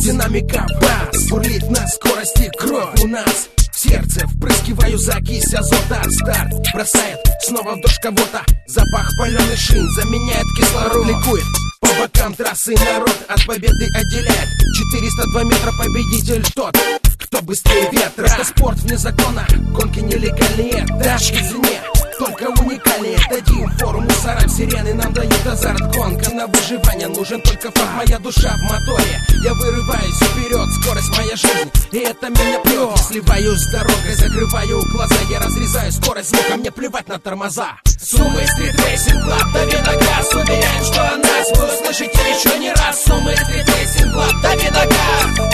динамика бас, бурлит на скорости кровь у нас. В сердце впрыскиваю закись азота. Старт бросает снова в дождь кого-то. Запах паленый шин заменяет кислород. Ликует по бокам трассы народ, от победы отделяет 402 метра победитель тот, кто быстрее ветра. Это спорт вне закона, гонки нелегальные. Тачки в цене, только уникальные. Дадим фору мусорам, сирены нам дают азарт. Гонка на выживание, нужен только факт. Моя душа в моторе, я вырываюсь вперед. Скорость моя жизнь, и это меня прет. Я сливаюсь с дорогой, закрываю глаза. Я разрезаю скорость звука, мне плевать на тормоза. Сумы Street Racing Club, дави на газ. Уверяем, что о нас вы услышите еще не раз. Сумы Street Racing Club, дави на газ.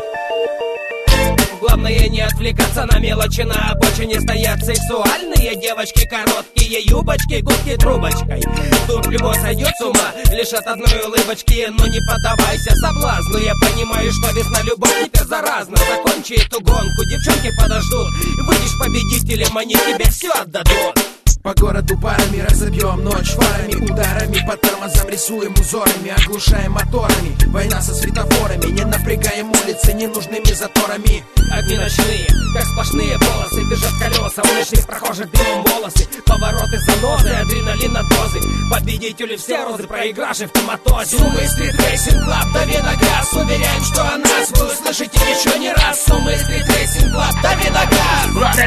Главное не отвлекаться на мелочи. На обочине стоят сексуальные девочки. Короткие юбочки, губки трубочкой. Тут любой сойдет с ума лишь от одной улыбочки. Но не поддавайся соблазну. Я понимаю, что весна любовь теперь заразна. Закончи эту гонку, девчонки подождут. Выйдешь победителем, они тебе все отдадут. По городу парами разобьем ночь фарами, ударами по тормозам рисуем узорами, оглушаем моторами. Война со светофорами, не напрягаем улицы ненужными заторами. Огни ночные, как сплошные полосы, бежат колеса, у ночных прохожих дымом волосы. Повороты занозы, адреналина дозы. Победители все розы, проигравшие в коматозе. Сумы Street Racing Club, дави на газ. Уверяем, что о нас вы услышите еще не раз. Сумы Street Racing Club, дави на газ.